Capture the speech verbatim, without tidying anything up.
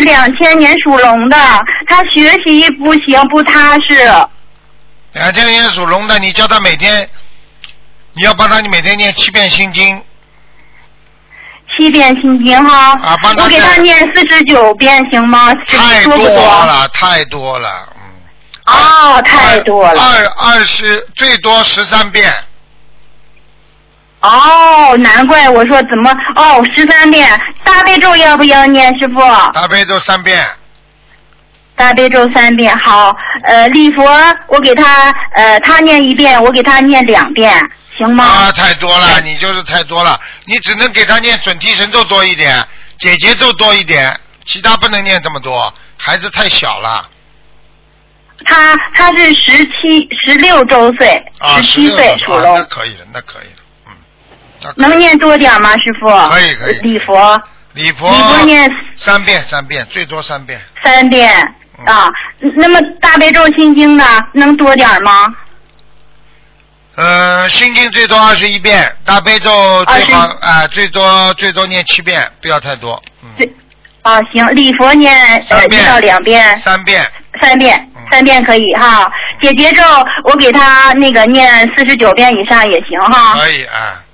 两千年属龙的，他学习不行，不踏实。 两千年属龙的，你叫他每天，你要帮他，你每天念七遍心经。 七遍心经哈。 啊，帮他。 我给他念四十九遍行吗？ 太多了，太多了，嗯。 哦，太多了。 二二十最多十三遍。 哦，难怪我说怎么哦，十三遍。大悲咒要不要念，师傅？ 大悲咒三遍。 大悲咒三遍，好。呃，礼佛我给他呃，他念一遍，我给他念两遍，行吗？ 啊，太多了，你就是太多了，你只能给他念准提神咒多一点，解结咒多一点，其他不能念这么多，孩子太小了。 他他是十七十六周岁， 啊， 十七岁属龙。 那可以了，那可以了。 能念多点吗，师傅？ 可以可以。 礼佛。 礼佛。 礼佛念三遍，三遍，最多三遍。 三遍、嗯、啊，那么大悲咒心经呢，能多点吗？ 呃，心经最多二十一遍，大悲咒最好啊、呃，最多最多念七遍，不要太多。嗯。 对。啊，行，礼佛念呃一到两遍。 三遍。 三遍。嗯、三遍可以哈。解结咒我给他那个念四十九遍以上也行哈。 可以啊。